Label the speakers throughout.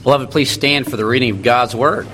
Speaker 1: Beloved, please stand for the reading of God's Word.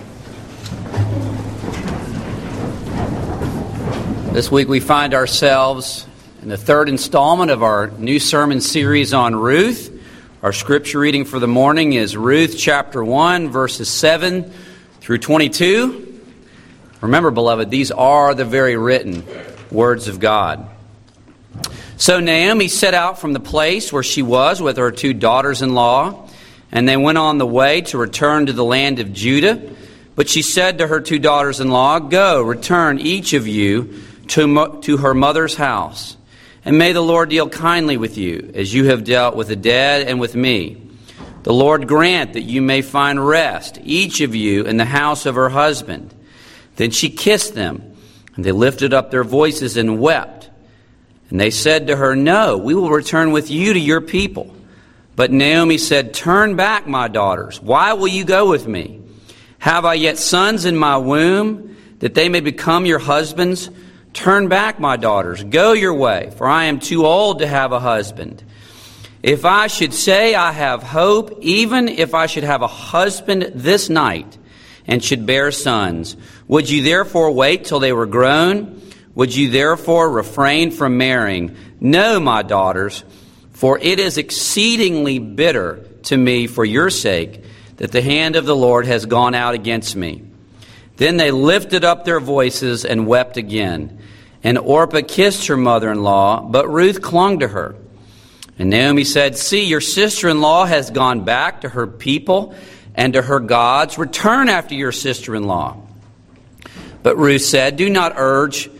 Speaker 1: This week we find ourselves in the third installment of our new sermon series on Ruth. Our scripture reading for the morning is Ruth chapter 1, verses 7 through 22. Remember, beloved, these are the very written words of God. So Naomi set out from the place where she was with her two daughters-in-law, and they went on the way to return to the land of Judah. But she said to her two daughters-in-law, "Go, return each of you to her mother's house. And may the Lord deal kindly with you, as you have dealt with the dead and with me. The Lord grant that you may find rest, each of you in the house of her husband." Then she kissed them, and they lifted up their voices and wept. And they said to her, "No, we will return with you to your people." But Naomi said, "Turn back, my daughters. Why will you go with me? Have I yet sons in my womb, that they may become your husbands? Turn back, my daughters. Go your way, for I am too old to have a husband. If I should say I have hope, even if I should have a husband this night, and should bear sons, would you therefore wait till they were grown? Would you therefore refrain from marrying? No, my daughters, for it is exceedingly bitter to me for your sake that the hand of the Lord has gone out against me." Then they lifted up their voices and wept again. And Orpah kissed her mother-in-law, but Ruth clung to her. And Naomi said, "See, your sister-in-law has gone back to her people and to her gods. Return after your sister-in-law." But Ruth said, Do not urge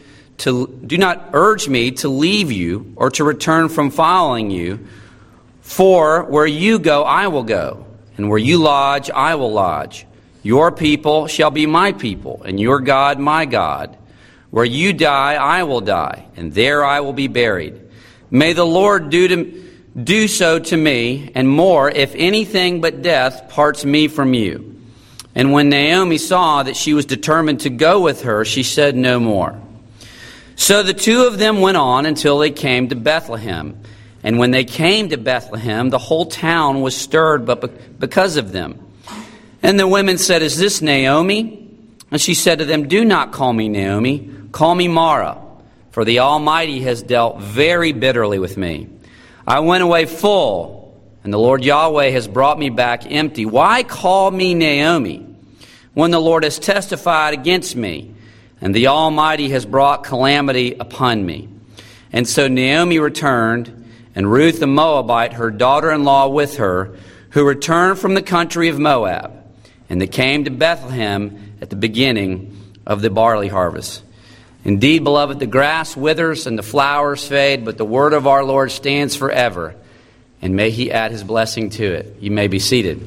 Speaker 1: me to leave you or to return from following you. For where you go, I will go, and where you lodge, I will lodge. Your people shall be my people, and your God my God. Where you die, I will die, and there I will be buried. May the Lord do so to me, and more, if anything but death parts me from you. And when Naomi saw that she was determined to go with her, she said no more. So the two of them went on until they came to Bethlehem. And when they came to Bethlehem, the whole town was stirred because of them. And the women said, "Is this Naomi?" And she said to them, "Do not call me Naomi, call me Mara, for the Almighty has dealt very bitterly with me. I went away full, and the Lord Yahweh has brought me back empty. Why call me Naomi, when the Lord has testified against me, and the Almighty has brought calamity upon me?" And so Naomi returned, and Ruth the Moabite, her daughter-in-law, with her, who returned from the country of Moab. And they came to Bethlehem at the beginning of the barley harvest. Indeed, beloved, the grass withers and the flowers fade, but the word of our Lord stands forever. And may He add His blessing to it. You may be seated.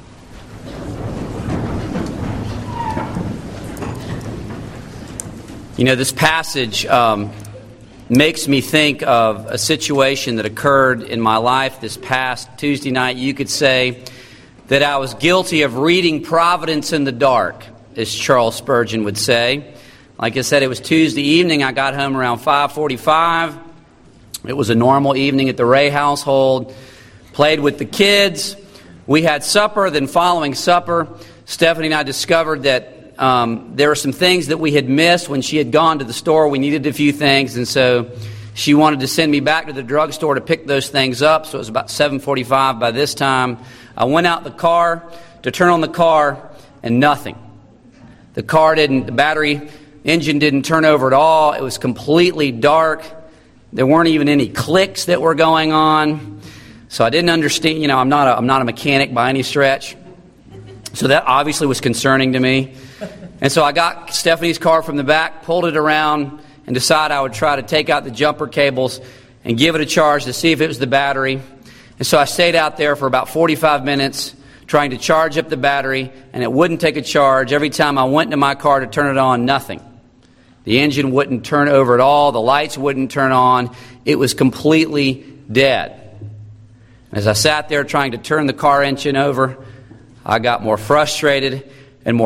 Speaker 1: You know, this passage makes me think of a situation that occurred in my life this past Tuesday night. You could say that I was guilty of reading Providence in the dark, as Charles Spurgeon would say. Like I said, it was Tuesday evening. I got home around 5:45. It was a normal evening at the Ray household. Played with the kids. We had supper. Then following supper, Stephanie and I discovered that there were some things that we had missed when she had gone to the store. We needed a few things, and so she wanted to send me back to the drugstore to pick those things up. So it was about 7:45 by this time. I went out the car to turn on the car, and nothing. The battery engine didn't turn over at all. It was completely dark. There weren't even any clicks that were going on. So I didn't understand. You know, I'm not a mechanic by any stretch. So that obviously was concerning to me. And so I got Stephanie's car from the back, pulled it around, and decided I would try to take out the jumper cables and give it a charge to see if it was the battery. And so I stayed out there for about 45 minutes trying to charge up the battery, and it wouldn't take a charge. Every time I went into my car to turn it on, nothing. The engine wouldn't turn over at all. The lights wouldn't turn on. It was completely dead. As I sat there trying to turn the car engine over, I got more frustrated. And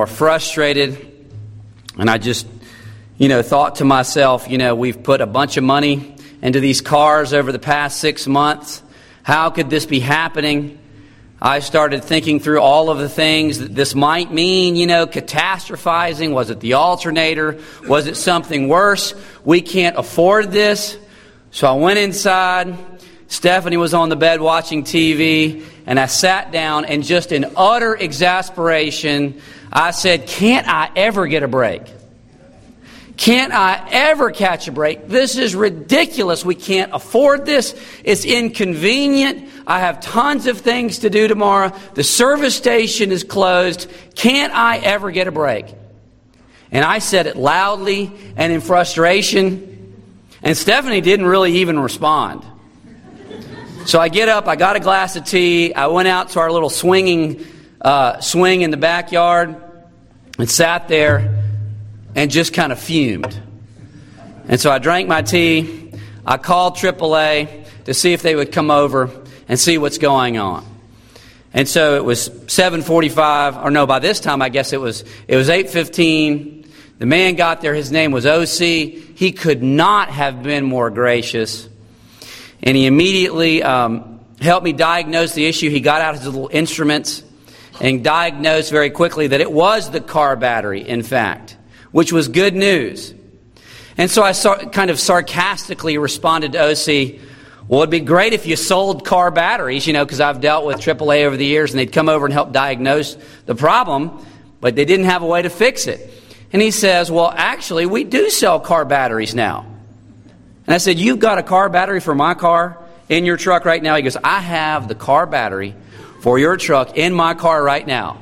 Speaker 1: I just, thought to myself, we've put a bunch of money into these cars over the past 6 months. How could this be happening? I started thinking through all of the things that this might mean, catastrophizing. Was it the alternator? Was it something worse? We can't afford this. So I went inside. Stephanie was on the bed watching TV, and I sat down, and just in utter exasperation, I said, can't I ever get a break? Can't I ever catch a break? This is ridiculous. We can't afford this. It's inconvenient. I have tons of things to do tomorrow. The service station is closed. Can't I ever get a break? And I said it loudly and in frustration. And Stephanie didn't really even respond. So I get up, I got a glass of tea, I went out to our little swing in the backyard and sat there and just kind of fumed. And so I drank my tea, I called AAA to see if they would come over and see what's going on. And so it was 7:45, or no, by this time I guess it was 8:15. The man got there, his name was O.C. He could not have been more gracious. And he immediately helped me diagnose the issue. He got out his little instruments and diagnosed very quickly that it was the car battery, in fact, which was good news. And so I kind of sarcastically responded to O.C., well, it'd be great if you sold car batteries, because I've dealt with AAA over the years, and they'd come over and help diagnose the problem, but they didn't have a way to fix it. And he says, well, actually, we do sell car batteries now. And I said, you've got a car battery for my car in your truck right now? He goes, I have the car battery for your truck in my car right now.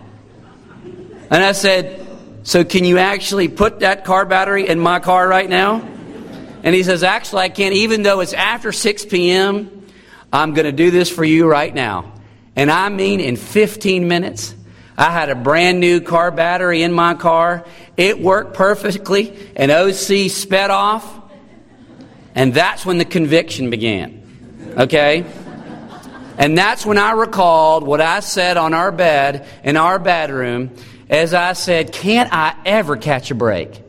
Speaker 1: And I said, so can you actually put that car battery in my car right now? And he says, actually, I can't. Even though it's after 6 p.m., I'm going to do this for you right now. And I mean, in 15 minutes, I had a brand new car battery in my car. It worked perfectly. And OC sped off. And that's when the conviction began. Okay? And that's when I recalled what I said on our bed in our bedroom, as I said, can't I ever catch a break?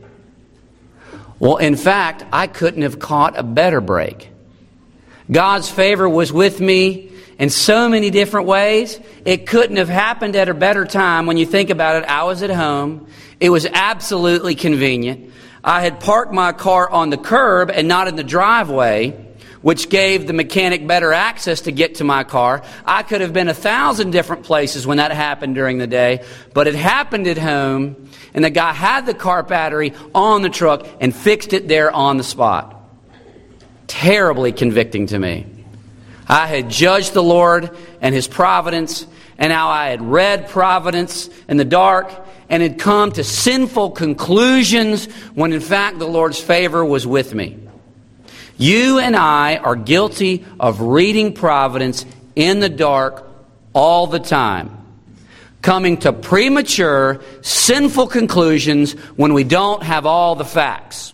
Speaker 1: Well, in fact, I couldn't have caught a better break. God's favor was with me in so many different ways. It couldn't have happened at a better time. When you think about it, I was at home. It was absolutely convenient. I had parked my car on the curb and not in the driveway, which gave the mechanic better access to get to my car. I could have been 1,000 different places when that happened during the day, but it happened at home, and the guy had the car battery on the truck and fixed it there on the spot. Terribly convicting to me. I had judged the Lord and His providence, and how I had read providence in the dark and had come to sinful conclusions when in fact the Lord's favor was with me. You and I are guilty of reading providence in the dark all the time, coming to premature, sinful conclusions when we don't have all the facts.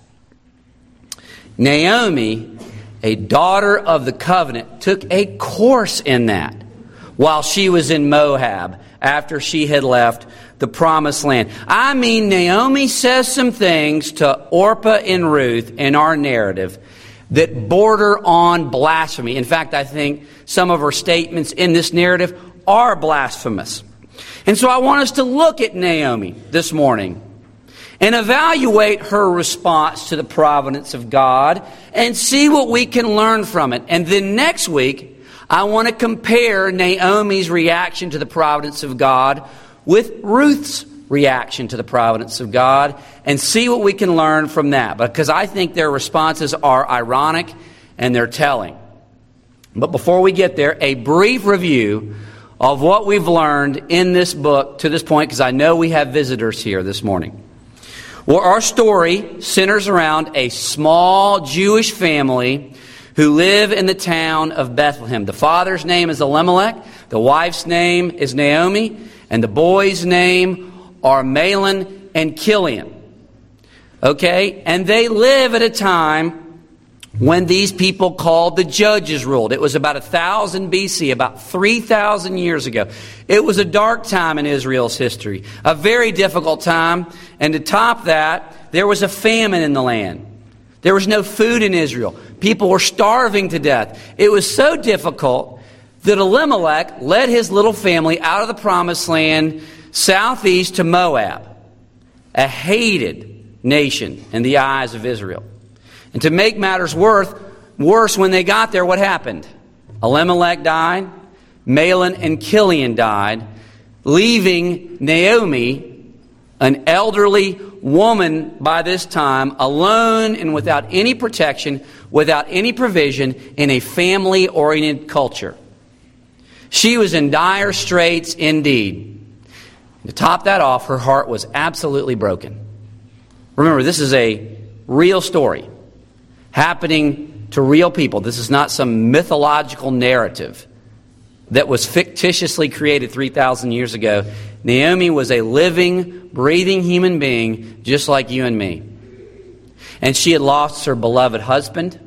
Speaker 1: Naomi, a daughter of the covenant, took a course in that while she was in Moab after she had left the promised land. I mean, Naomi says some things to Orpah and Ruth in our narrative that border on blasphemy. In fact, I think some of her statements in this narrative are blasphemous. And so I want us to look at Naomi this morning and evaluate her response to the providence of God and see what we can learn from it. And then next week, I want to compare Naomi's reaction to the providence of God with Ruth's reaction to the providence of God and see what we can learn from that, because I think their responses are ironic and they're telling. But before we get there, a brief review of what we've learned in this book to this point, because I know we have visitors here this morning. Well, our story centers around a small Jewish family who live in the town of Bethlehem. The father's name is Elimelech, the wife's name is Naomi, and the boy's name are Mahlon and Chilion. Okay? And they live at a time when these people called the judges ruled. It was about 1000 BC, about 3,000 years ago. It was a dark time in Israel's history, a very difficult time. And to top that, there was a famine in the land. There was no food in Israel. People were starving to death. It was so difficult that Elimelech led his little family out of the promised land southeast to Moab, a hated nation in the eyes of Israel. And to make matters worse, when they got there, what happened? Elimelech died, Mahlon and Chilion died, leaving Naomi, an elderly woman by this time, alone and without any protection, without any provision, in a family-oriented culture. She was in dire straits indeed. To top that off, her heart was absolutely broken. Remember, this is a real story happening to real people. This is not some mythological narrative that was fictitiously created 3,000 years ago. Naomi was a living, breathing human being just like you and me. And she had lost her beloved husband.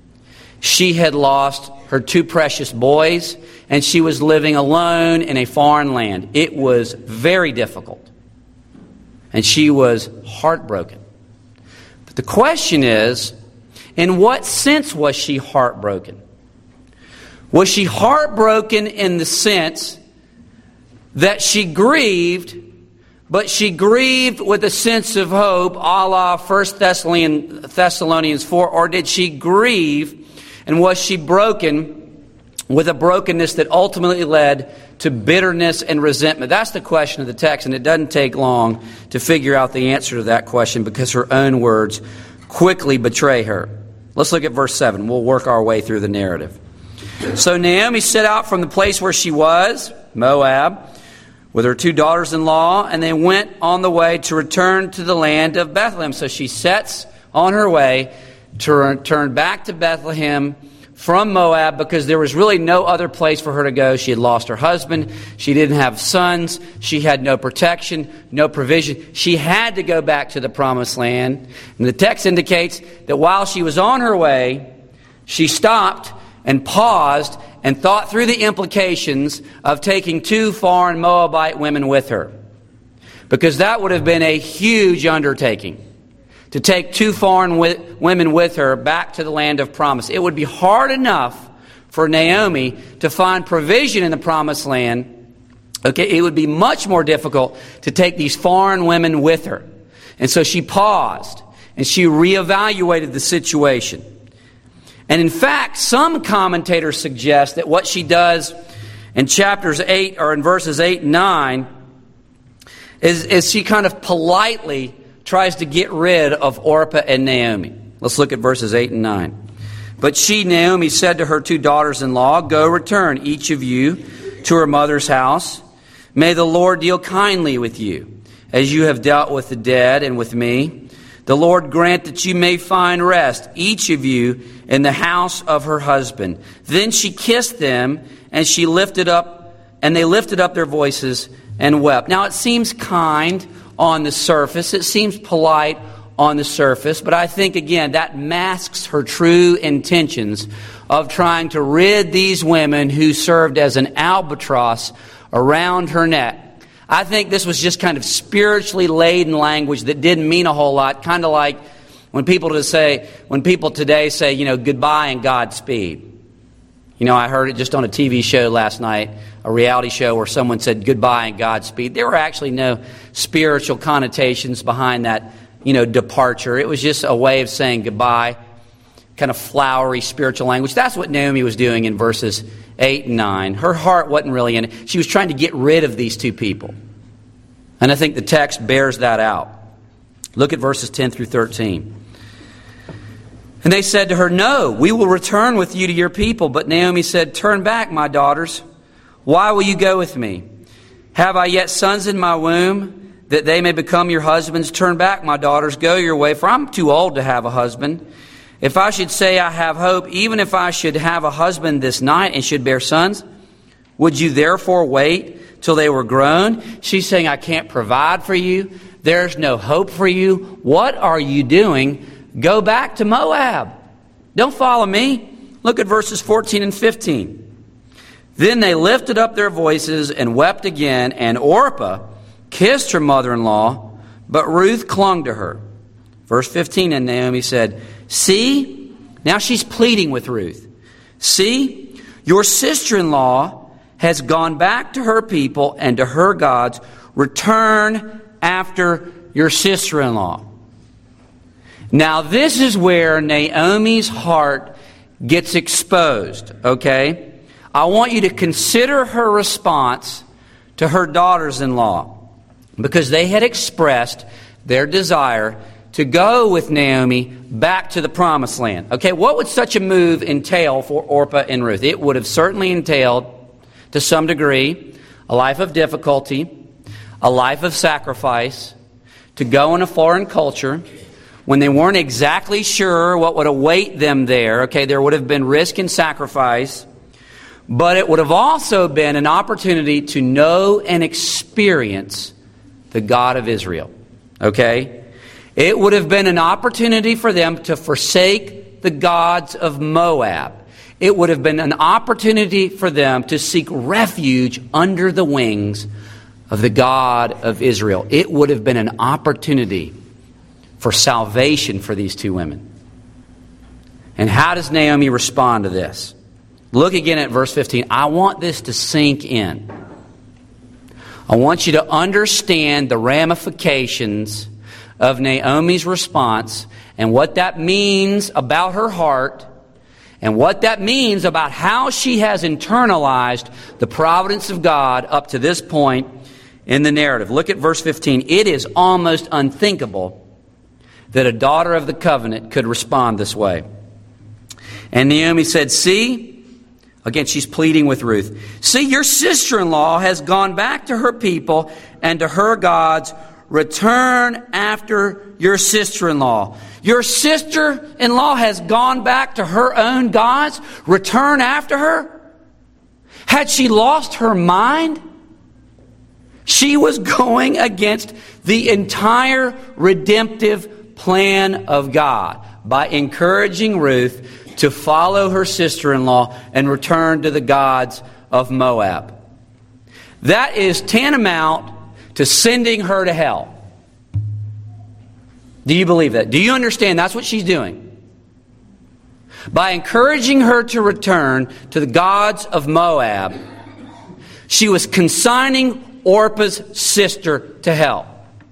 Speaker 1: She had lost her two precious boys. And she was living alone in a foreign land. It was very difficult. And she was heartbroken. But the question is, in what sense was she heartbroken? Was she heartbroken in the sense that she grieved, but she grieved with a sense of hope, a la 1 Thessalonians 4, or did she grieve and was she broken with a brokenness that ultimately led to bitterness and resentment? That's the question of the text, and it doesn't take long to figure out the answer to that question because her own words quickly betray her. Let's look at verse 7. We'll work our way through the narrative. So Naomi set out from the place where she was, Moab, with her two daughters-in-law, and they went on the way to return to the land of Bethlehem. So she sets on her way to return back to Bethlehem from Moab because there was really no other place for her to go. She had lost her husband. She didn't have sons. She had no protection, no provision. She had to go back to the promised land. And the text indicates that while she was on her way, she stopped and paused and thought through the implications of taking two foreign Moabite women with her. Because that would have been a huge undertaking, to take two foreign women with her back to the land of promise. It would be hard enough for Naomi to find provision in the promised land. Okay, it would be much more difficult to take these foreign women with her. And so she paused and she reevaluated the situation. And in fact, some commentators suggest that what she does in chapters 8 or in verses 8 and 9 is she kind of politely tries to get rid of Orpah and Naomi. Let's look at verses 8 and 9. But she, Naomi, said to her two daughters-in-law, "Go return, each of you, to her mother's house. May the Lord deal kindly with you, as you have dealt with the dead and with me. The Lord grant that you may find rest, each of you, in the house of her husband." Then she kissed them, and they lifted up their voices and wept. Now it seems kind on the surface. It seems polite on the surface. But I think, again, that masks her true intentions of trying to rid these women who served as an albatross around her neck. I think this was just kind of spiritually laden language that didn't mean a whole lot. Kind of like when people today say, goodbye and Godspeed. I heard it just on a TV show last night, a reality show where someone said goodbye and Godspeed. There were actually no spiritual connotations behind that, departure. It was just a way of saying goodbye, kind of flowery spiritual language. That's what Naomi was doing in verses 8 and 9. Her heart wasn't really in it. She was trying to get rid of these two people. And I think the text bears that out. Look at verses 10 through 13. And they said to her, "No, we will return with you to your people." But Naomi said, "Turn back, my daughters. Why will you go with me? Have I yet sons in my womb, that they may become your husbands? Turn back, my daughters, go your way, for I'm too old to have a husband. If I should say I have hope, even if I should have a husband this night and should bear sons, would you therefore wait till they were grown?" She's saying, "I can't provide for you. There's no hope for you. What are you doing? Go back to Moab. Don't follow me." Look at verses 14 and 15. Then they lifted up their voices and wept again, and Orpah kissed her mother-in-law, but Ruth clung to her. Verse 15, and Naomi said, "See," now she's pleading with Ruth, "see, Your sister-in-law has gone back to her people and to her gods. Return after your sister-in-law. Now this is where Naomi's heart gets exposed, okay? I want you to consider her response to her daughters-in-law, because they had expressed their desire to go with Naomi back to the promised land. Okay, what would such a move entail for Orpah and Ruth? It would have certainly entailed, to some degree, a life of difficulty, a life of sacrifice, to go in a foreign culture when they weren't exactly sure what would await them there. Okay, there would have been risk and sacrifice, but it would have also been an opportunity to know and experience the God of Israel. Okay? It would have been an opportunity for them to forsake the gods of Moab. It would have been an opportunity for them to seek refuge under the wings of the God of Israel. It would have been an opportunity for salvation for these two women. And how does Naomi respond to this? Look again at verse 15. I want this to sink in. I want you to understand the ramifications of Naomi's response and what that means about her heart and what that means about how she has internalized the providence of God up to this point in the narrative. Look at verse 15. It is almost unthinkable that a daughter of the covenant could respond this way. And Naomi said, see, again, she's pleading with Ruth. See, your sister-in-law has gone back to her people and to her gods. Return after your sister-in-law. Your sister-in-law has gone back to her own gods. Return after her. Had she lost her mind? She was going against the entire redemptive plan of God by encouraging Ruth to follow her sister-in-law and return to the gods of Moab. That is tantamount to sending her to hell. Do you believe that? Do you understand that's what she's doing? By encouraging her to return to the gods of Moab, she was consigning Orpah's sister to hell.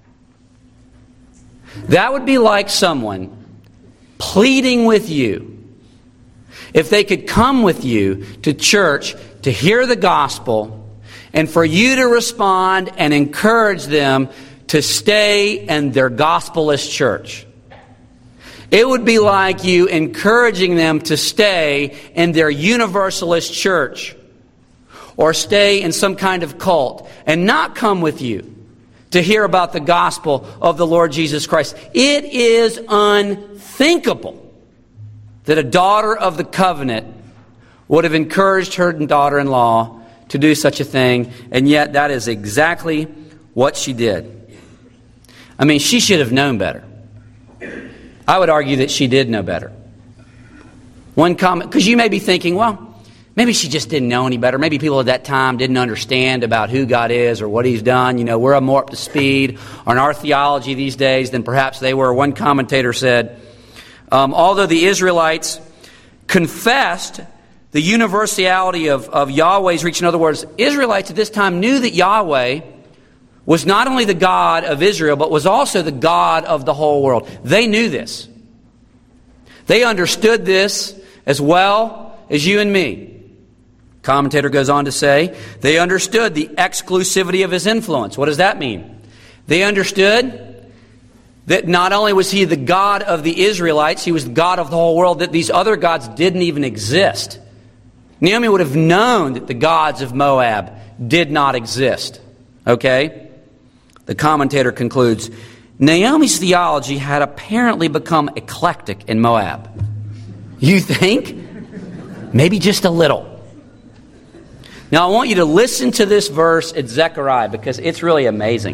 Speaker 1: That would be like someone pleading with you, if they could come with you to church to hear the gospel, and for you to respond and encourage them to stay in their gospelist church. It would be like you encouraging them to stay in their universalist church or stay in some kind of cult and not come with you to hear about the gospel of the Lord Jesus Christ. It is unthinkable that a daughter of the covenant would have encouraged her daughter-in-law to do such a thing, and yet that is exactly what she did. I mean, she should have known better. I would argue that she did know better. One comment, because you may be thinking, well, maybe she just didn't know any better. Maybe people at that time didn't understand about who God is or what He's done. You know, we're more up to speed on our theology these days than perhaps they were. One commentator said, although the Israelites confessed the universality of Yahweh's reach. In other words, Israelites at this time knew that Yahweh was not only the God of Israel, but was also the God of the whole world. They knew this. They understood this as well as you and me. Commentator goes on to say, they understood the exclusivity of His influence. What does that mean? They understood that not only was He the God of the Israelites, He was the God of the whole world, that these other gods didn't even exist. Naomi would have known that the gods of Moab did not exist. Okay? The commentator concludes, Naomi's theology had apparently become eclectic in Moab. You think? Maybe just a little. Now I want you to listen to this verse at Zechariah because it's really amazing.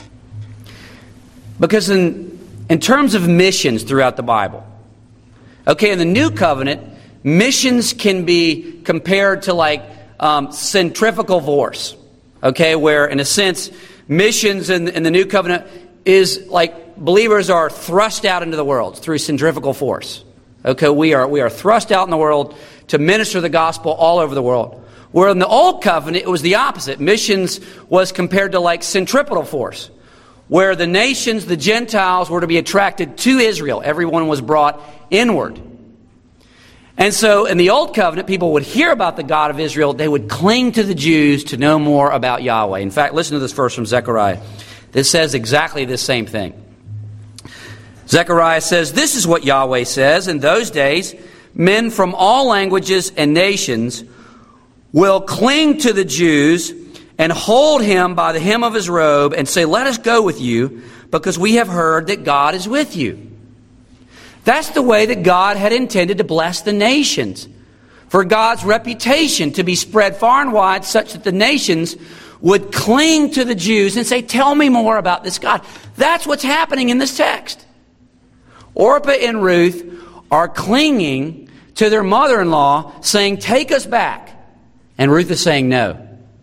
Speaker 1: Because in terms of missions throughout the Bible, okay, in the New Covenant, missions can be compared to like centrifugal force, okay, where in a sense missions in the New Covenant is like believers are thrust out into the world through centrifugal force. Okay, we are thrust out in the world to minister the gospel all over the world. Where in the Old Covenant, it was the opposite. Missions was compared to like centripetal force, where the nations, the Gentiles, were to be attracted to Israel. Everyone was brought inward. And so in the Old Covenant, people would hear about the God of Israel. They would cling to the Jews to know more about Yahweh. In fact, listen to this verse from Zechariah. This says exactly the same thing. Zechariah says, "This is what Yahweh says, in those days, men from all languages and nations will cling to the Jews and hold him by the hem of his robe and say, 'Let us go with you, because we have heard that God is with you.'" That's the way that God had intended to bless the nations, for God's reputation to be spread far and wide, such that the nations would cling to the Jews and say, "Tell me more about this God." That's what's happening in this text. Orpah and Ruth are clinging to their mother-in-law, saying, "Take us back." And Ruth is saying, "No.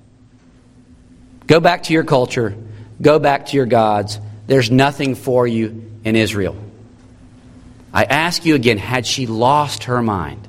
Speaker 1: Go back to your culture. Go back to your gods. There's nothing for you in Israel." I ask you again, had she lost her mind?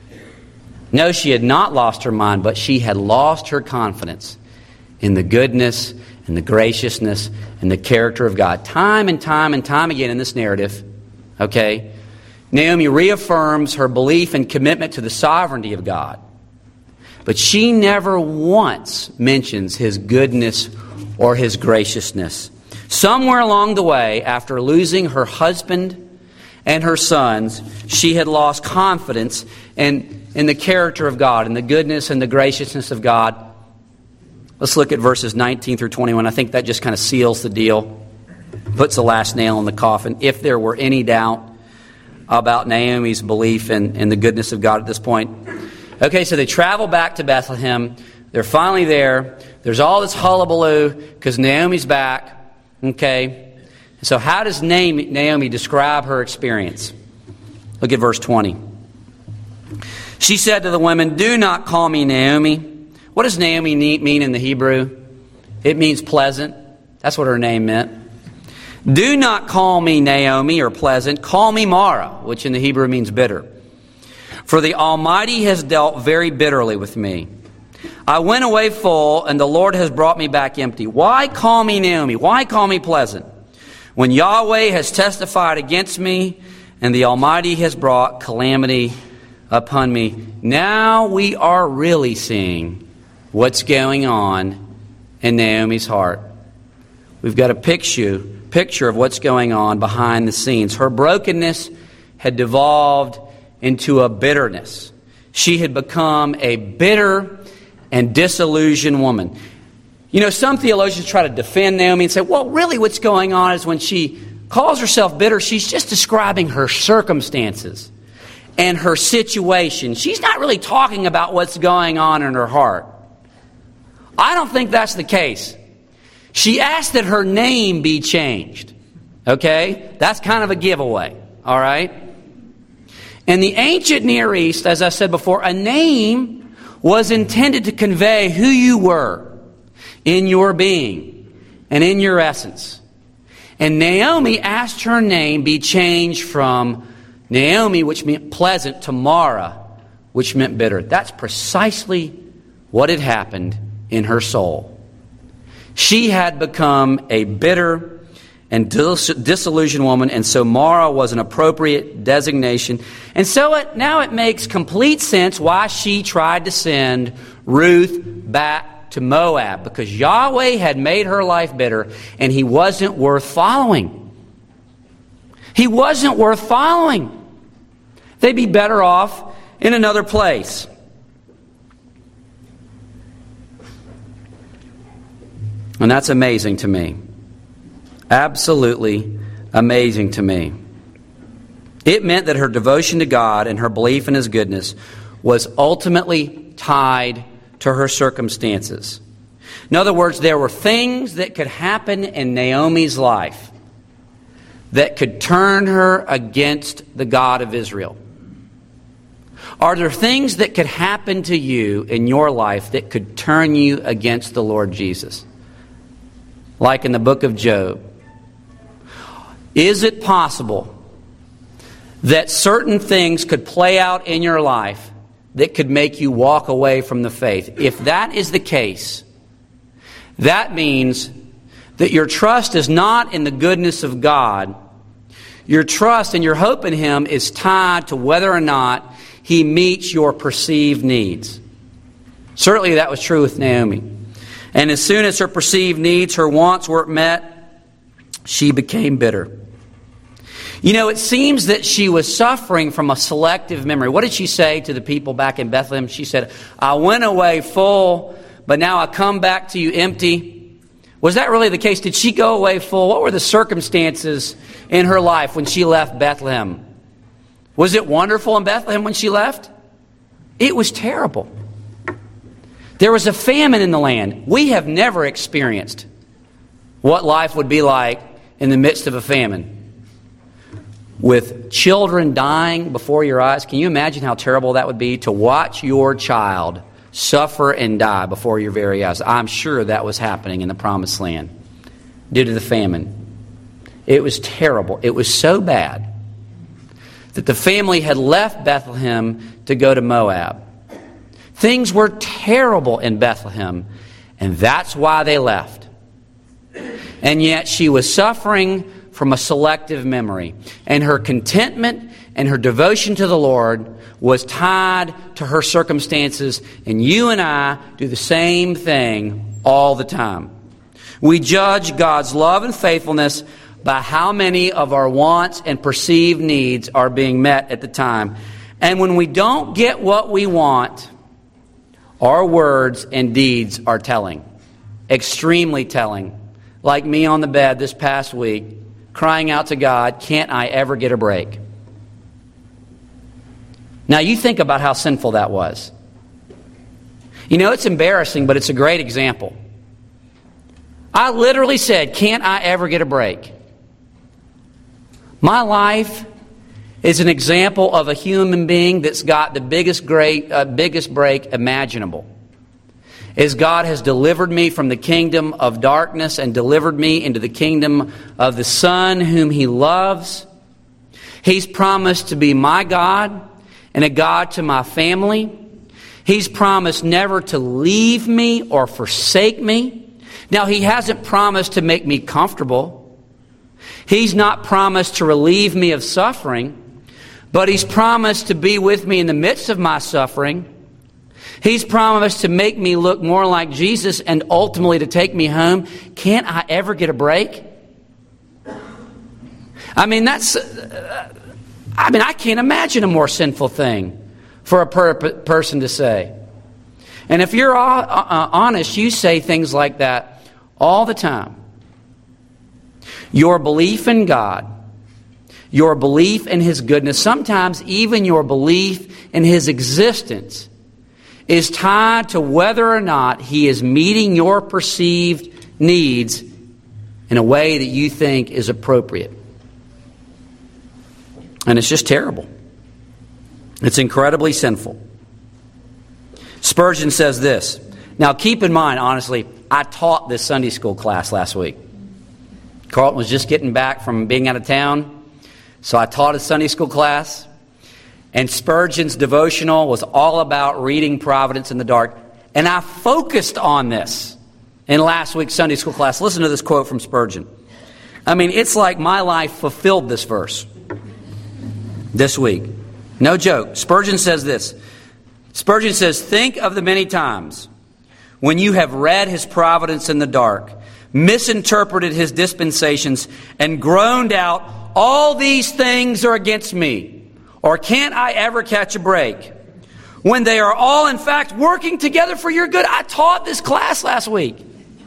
Speaker 1: No, she had not lost her mind, but she had lost her confidence in the goodness and the graciousness and the character of God. Time and time and time again in this narrative, okay, Naomi reaffirms her belief and commitment to the sovereignty of God. But she never once mentions His goodness or His graciousness. Somewhere along the way, after losing her husband and her sons, she had lost confidence in the character of God and the goodness and the graciousness of God. Let's look at verses 19 through 21. I think that just kind of seals the deal, puts the last nail in the coffin. If there were any doubt about Naomi's belief in the goodness of God at this point. Okay, so they travel back to Bethlehem. They're finally there. There's all this hullabaloo because Naomi's back. Okay, so how does Naomi describe her experience? Look at verse 20. She said to the women, "Do not call me Naomi." What does Naomi mean in the Hebrew? It means pleasant. That's what her name meant. "Do not call me Naomi or pleasant. Call me Mara," which in the Hebrew means bitter. "For the Almighty has dealt very bitterly with me. I went away full, and the Lord has brought me back empty. Why call me Naomi? Why call me pleasant? When Yahweh has testified against me, and the Almighty has brought calamity upon me." Now we are really seeing what's going on in Naomi's heart. We've got a picture of what's going on behind the scenes. Her brokenness had devolved into a bitterness. She had become a bitter and disillusioned woman. You know, some theologians try to defend Naomi and say, well, really what's going on is when she calls herself bitter, she's just describing her circumstances and her situation. She's not really talking about what's going on in her heart. I don't think that's the case. She asked that her name be changed. Okay? That's kind of a giveaway. All right? In the ancient Near East, as I said before, a name was intended to convey who you were in your being and in your essence. And Naomi asked her name be changed from Naomi, which meant pleasant, to Mara, which meant bitter. That's precisely what had happened in her soul. She had become a bitter and disillusioned woman, and so Mara was an appropriate designation. And so now it makes complete sense why she tried to send Ruth back to Moab, because Yahweh had made her life bitter, and He wasn't worth following. He wasn't worth following. They'd be better off in another place. And that's amazing to me. Absolutely amazing to me. It meant that her devotion to God and her belief in His goodness was ultimately tied to her circumstances. In other words, there were things that could happen in Naomi's life that could turn her against the God of Israel. Are there things that could happen to you in your life that could turn you against the Lord Jesus? Like in the book of Job. Is it possible that certain things could play out in your life that could make you walk away from the faith. If that is the case, that means that your trust is not in the goodness of God. Your trust and your hope in Him is tied to whether or not He meets your perceived needs. Certainly that was true with Naomi. And as soon as her perceived needs, her wants weren't met, she became bitter. You know, it seems that she was suffering from a selective memory. What did she say to the people back in Bethlehem? She said, I went away full, but now I come back to you empty. Was that really the case? Did she go away full? What were the circumstances in her life when she left Bethlehem? Was it wonderful in Bethlehem when she left? It was terrible. There was a famine in the land. We have never experienced what life would be like in the midst of a famine. With children dying before your eyes. Can you imagine how terrible that would be to watch your child suffer and die before your very eyes? I'm sure that was happening in the Promised Land due to the famine. It was terrible. It was so bad that the family had left Bethlehem to go to Moab. Things were terrible in Bethlehem, and that's why they left. And yet she was suffering from a selective memory. And her contentment and her devotion to the Lord was tied to her circumstances. And you and I do the same thing all the time. We judge God's love and faithfulness by how many of our wants and perceived needs are being met at the time. And when we don't get what we want, our words and deeds are telling. Extremely telling. Like me on the bed this past week, crying out to God, can't I ever get a break? Now you think about how sinful that was. You know, it's embarrassing, but it's a great example. I literally said, can't I ever get a break? My life is an example of a human being that's got the biggest break imaginable. As God has delivered me from the kingdom of darkness and delivered me into the kingdom of the Son whom He loves. He's promised to be my God and a God to my family. He's promised never to leave me or forsake me. Now, He hasn't promised to make me comfortable. He's not promised to relieve me of suffering, but He's promised to be with me in the midst of my suffering. He's promised to make me look more like Jesus and ultimately to take me home. Can't I ever get a break? I can't imagine a more sinful thing for a person to say. And if you're honest, you say things like that all the time. Your belief in God, your belief in His goodness, sometimes even your belief in His existence is tied to whether or not He is meeting your perceived needs in a way that you think is appropriate. And it's just terrible. It's incredibly sinful. Spurgeon says this. Now keep in mind, honestly, I taught this Sunday school class last week. Carlton was just getting back from being out of town, so I taught a Sunday school class. And Spurgeon's devotional was all about reading Providence in the Dark. And I focused on this in last week's Sunday school class. Listen to this quote from Spurgeon. I mean, it's like my life fulfilled this verse this week. No joke. Spurgeon says this. Spurgeon says, think of the many times when you have read His providence in the dark, misinterpreted His dispensations, and groaned out, all these things are against me. Or can't I ever catch a break? When they are all, in fact, working together for your good. I taught this class last week.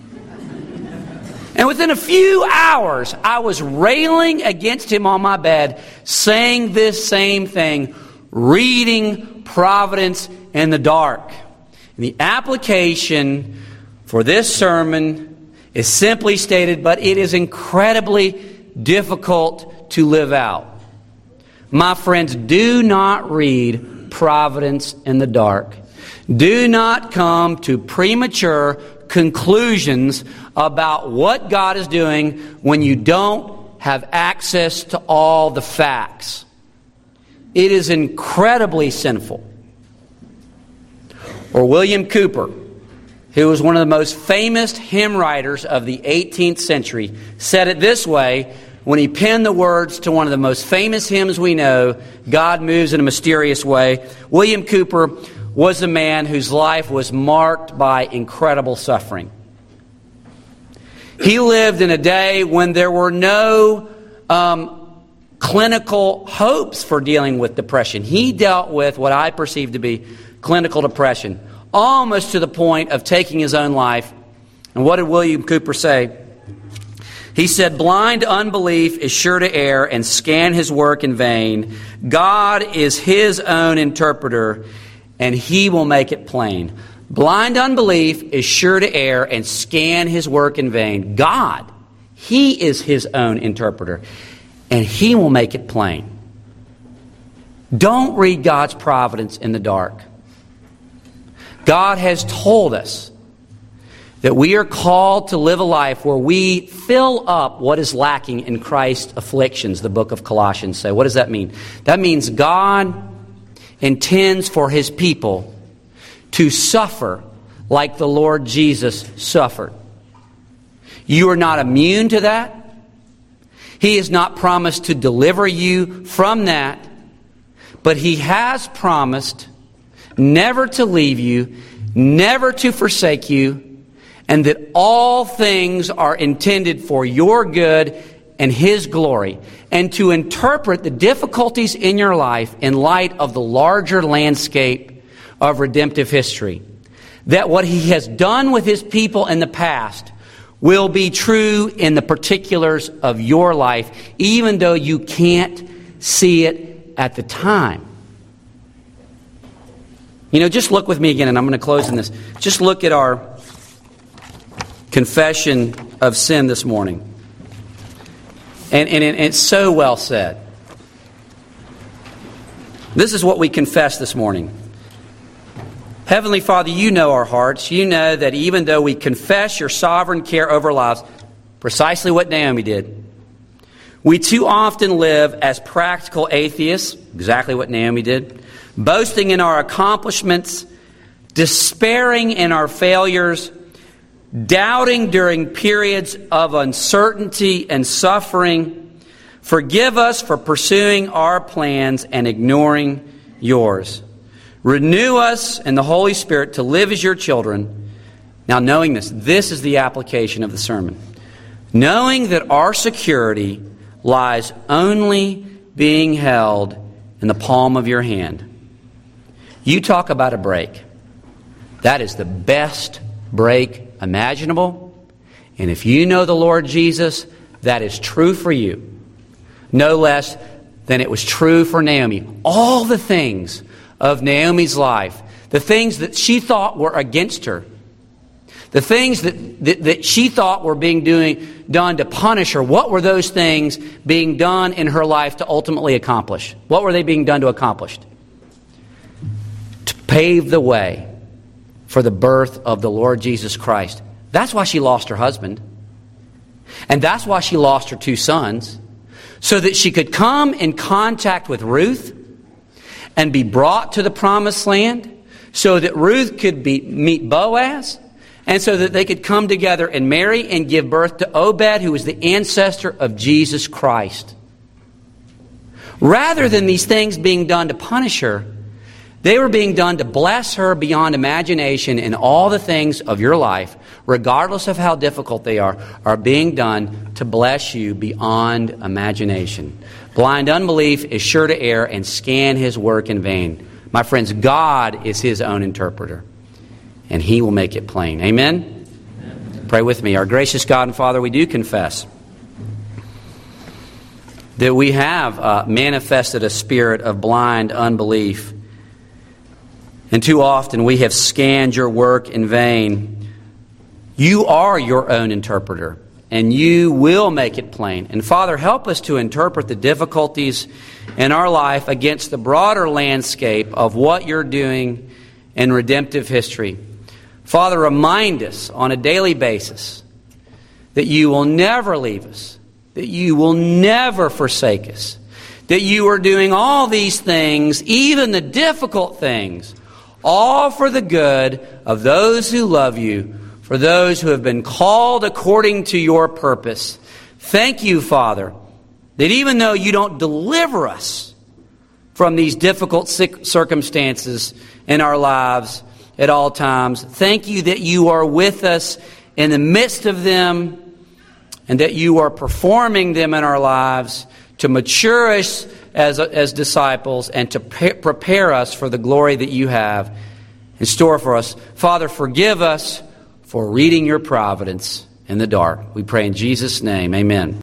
Speaker 1: And within a few hours, I was railing against him on my bed, saying this same thing, reading Providence in the Dark. And the application for this sermon is simply stated, but it is incredibly difficult to live out. My friends, do not read Providence in the Dark. Do not come to premature conclusions about what God is doing when you don't have access to all the facts. It is incredibly sinful. Or William Cowper, who was one of the most famous hymn writers of the 18th century, said it this way when he penned the words to one of the most famous hymns we know, God Moves in a Mysterious Way. William Cowper was a man whose life was marked by incredible suffering. He lived in a day when there were no clinical hopes for dealing with depression. He dealt with what I perceive to be clinical depression, almost to the point of taking his own life. And what did William Cowper say? He said, "Blind unbelief is sure to err and scan his work in vain. God is his own interpreter, and he will make it plain." Blind unbelief is sure to err and scan his work in vain. God, he is his own interpreter, and he will make it plain. Don't read God's providence in the dark. God has told us that we are called to live a life where we fill up what is lacking in Christ's afflictions, the book of Colossians says. What does that mean? That means God intends for his people to suffer like the Lord Jesus suffered. You are not immune to that. He has not promised to deliver you from that, but he has promised never to leave you, never to forsake you, and that all things are intended for your good and his glory, and to interpret the difficulties in your life in light of the larger landscape of redemptive history. That what he has done with his people in the past will be true in the particulars of your life, even though you can't see it at the time. You know, just look with me again, and I'm going to close in this. Just look at our confession of sin this morning. And it's so well said. This is what we confess this morning. Heavenly Father, you know our hearts. You know that even though we confess your sovereign care over our lives, precisely what Naomi did, we too often live as practical atheists, exactly what Naomi did, boasting in our accomplishments, despairing in our failures, doubting during periods of uncertainty and suffering. Forgive us for pursuing our plans and ignoring yours. Renew us in the Holy Spirit to live as your children. Now, knowing this is the application of the sermon. Knowing that our security lies only being held in the palm of your hand. You talk about a break. That is the best break imaginable. And if you know the Lord Jesus, that is true for you. No less than it was true for Naomi. All the things of Naomi's life, the things that she thought were against her, the things that she thought were being done to punish her, what were those things being done in her life to ultimately accomplish? What were they being done to accomplish? To pave the way for the birth of the Lord Jesus Christ. That's why she lost her husband. And that's why she lost her 2 sons. So that she could come in contact with Ruth and be brought to the promised land. So that Ruth could meet Boaz. And so that they could come together and marry and give birth to Obed, who was the ancestor of Jesus Christ. Rather than these things being done to punish her, they were being done to bless her beyond imagination, and all the things of your life, regardless of how difficult they are being done to bless you beyond imagination. Blind unbelief is sure to err and scan his work in vain. My friends, God is his own interpreter, and he will make it plain. Amen? Amen. Pray with me. Our gracious God and Father, we do confess that we have manifested a spirit of blind unbelief. And too often we have scanned your work in vain. You are your own interpreter, and you will make it plain. And Father, help us to interpret the difficulties in our life against the broader landscape of what you're doing in redemptive history. Father, remind us on a daily basis that you will never leave us, that you will never forsake us, that you are doing all these things, even the difficult things, all for the good of those who love you, for those who have been called according to your purpose. Thank you, Father, that even though you don't deliver us from these difficult circumstances in our lives at all times, thank you that you are with us in the midst of them and that you are performing them in our lives to mature us as disciples and to prepare us for the glory that you have in store for us. Father, forgive us for reading your providence in the dark. We pray in Jesus' name. Amen.